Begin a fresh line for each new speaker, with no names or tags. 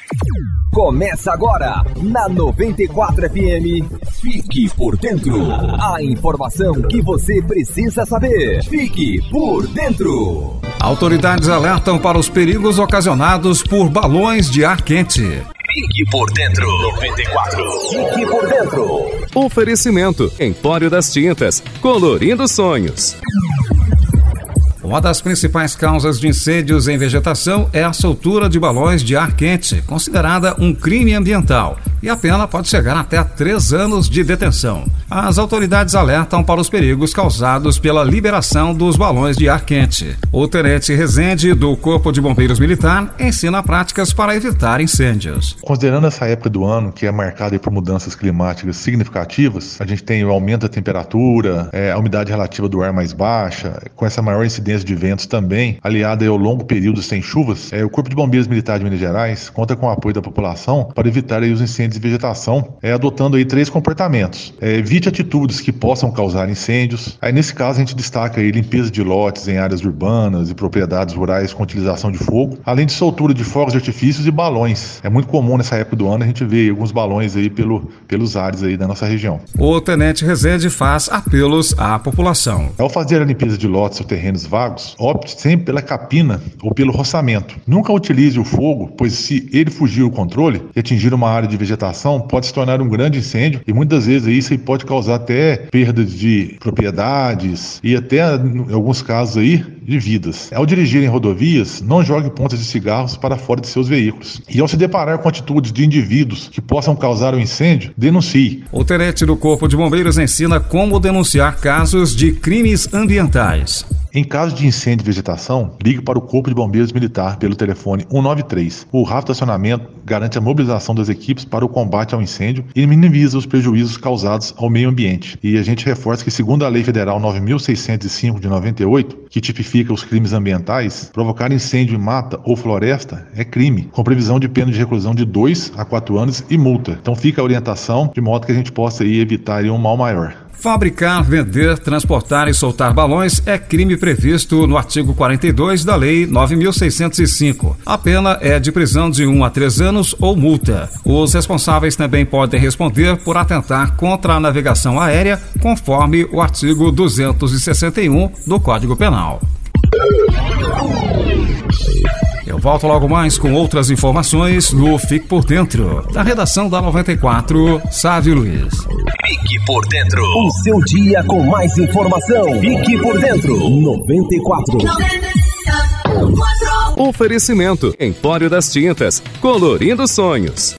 Começa agora, na 94 FM, Fique por Dentro. A informação que você precisa saber. Fique por Dentro.
Autoridades alertam para os perigos ocasionados por balões de ar quente.
Fique por Dentro. 94. Fique por Dentro.
Oferecimento: Empório das Tintas, colorindo sonhos.
Uma das principais causas de incêndios em vegetação é a soltura de balões de ar quente, considerada um crime ambiental, e a pena pode chegar até 3 anos de detenção. As autoridades alertam para os perigos causados pela liberação dos balões de ar quente. O tenente Rezende, do Corpo de Bombeiros Militar, ensina práticas para evitar incêndios.
Considerando essa época do ano, que é marcada por mudanças climáticas significativas, a gente tem o aumento da temperatura, a umidade relativa do ar mais baixa, com essa maior incidência de ventos também, aliada ao longo período sem chuvas, o Corpo de Bombeiros Militar de Minas Gerais conta com o apoio da população para evitar aí os incêndios de vegetação, adotando aí 3 comportamentos. Evite atitudes que possam causar incêndios. Aí nesse caso a gente destaca aí limpeza de lotes em áreas urbanas e propriedades rurais com utilização de fogo, além de soltura de fogos de artifícios e balões. É muito comum nessa época do ano a gente ver alguns balões aí pelos ares aí da nossa região.
O tenente Rezende faz apelos à população.
Ao fazer a limpeza de lotes ou terrenos vagos, opte sempre pela capina ou pelo roçamento. Nunca utilize o fogo, pois se ele fugir do controle e atingir uma área de vegetação, pode se tornar um grande incêndio e muitas vezes isso aí pode causar até perdas de propriedades e até, em alguns casos aí, de vidas. Ao dirigir em rodovias, não jogue pontas de cigarros para fora de seus veículos. E ao se deparar com atitudes de indivíduos que possam causar um incêndio, denuncie.
O tenente do Corpo de Bombeiros ensina como denunciar casos de crimes ambientais.
Em caso de incêndio de vegetação, ligue para o Corpo de Bombeiros Militar pelo telefone 193. O rápido acionamento garante a mobilização das equipes para o combate ao incêndio e minimiza os prejuízos causados ao meio ambiente. E a gente reforça que, segundo a Lei Federal 9.605 de 98, que tipifica os crimes ambientais, provocar incêndio em mata ou floresta é crime, com previsão de pena de reclusão de 2 a 4 anos e multa. Então fica a orientação de modo que a gente possa aí evitar um mal maior.
Fabricar, vender, transportar e soltar balões é crime previsto no artigo 42 da Lei 9.605. A pena é de prisão de 1 a 3 anos ou multa. Os responsáveis também podem responder por atentar contra a navegação aérea, conforme o artigo 261 do Código Penal. Eu volto logo mais com outras informações no Fique por Dentro. Da redação da 94, Sávio Luiz.
Fique por Dentro. O seu dia com mais informação. Fique por Dentro. 94.
Oferecimento: Empório das Tintas, colorindo sonhos.